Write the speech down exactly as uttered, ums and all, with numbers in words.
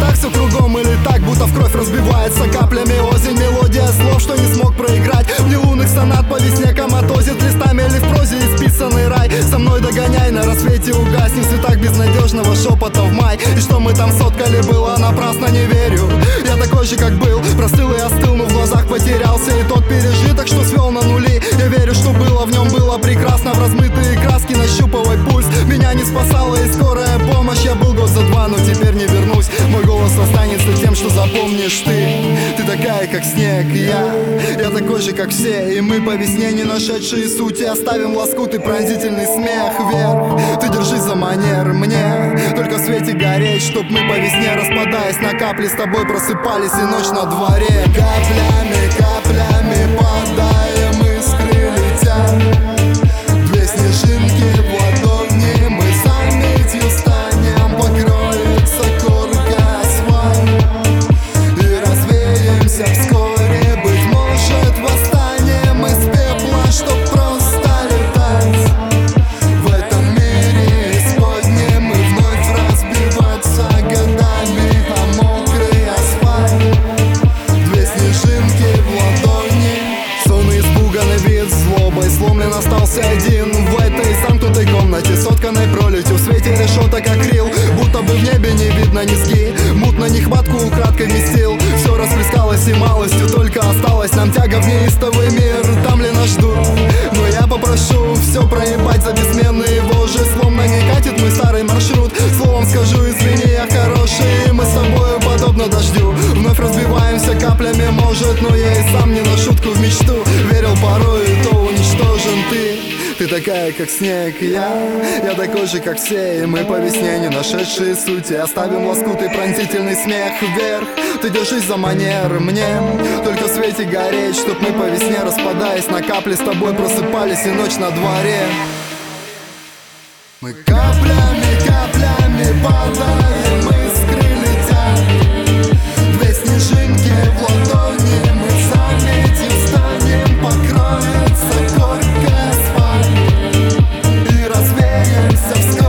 так все кругом или так, будто в кровь разбивается каплями осень. Мелодия слов, что не смог проиграть. Мне лунных сонат по весне коматозит листами или в прозе исписанный рай. Со мной догоняй, на рассвете угаснем в цветах безнадежного шепота в май. И что мы там соткали, было напрасно, не верю. Я такой же, как был, простыл и остыл, но в глазах потерялся и тот пережиток, что свел на нули. Я верю, что было в нем, было прекрасно. В размытые краски нащупывай пульс. Меня не спасала и скорая помощь. Я был год за два, но теперь не вернусь. Мой голос останется тем, что запомнишь ты. Ты такая, как снег, и я Я такой же, как все. И мы по весне, не нашедшие сути, оставим лоскут и пронзительный смех вверх. Ты держись за манер, мне только в свете гореть, чтоб мы по весне, распадаясь на капли, с тобой просыпались и ночь на дворе. Каплями, каплями падаем, искры летят. Две снежинки в ладони, мы заметью станем. Покроется корка асфальт и развеемся вскоре. Быть может, восстанем из пепла, чтоб просто летать в этом мире исподнем и вновь разбиваться годами о мокрый асфальт. Две снежинки в ладони. Сонный испуганный вид злобой сломлен остался один в этой замкнутой комнате, сотканной пролетью в свете решеток акрил. Будто бы в небе не видно низги, мутно нехватку украдкой вместил. Все расплескалось и малостью только осталось нам тяга в неистовый мир. Там ли нас ждут? Но я попрошу все проебать за бессменный его же. Словно не катит мой старый маршрут. Словом скажу, извини, я хороший, мы с тобою подобно дождю. Вновь разбиваемся каплями, может, но я и сам не на шутку в мечту верил порой, и то уничтожен ты. Ты такая, как снег, и я Я такой же, как все, и мы по весне, не нашедшие сути, оставим лоскут и пронзительный смех вверх. Ты держись за манер, мне только в свете гореть, чтоб мы по весне, распадаясь на капли, с тобой просыпались и ночь на дворе. Мы каплями, каплями падаем, искры летят. Две снежинки в ладони, мы заметим, станем. Покроется корка асфальт и развеемся в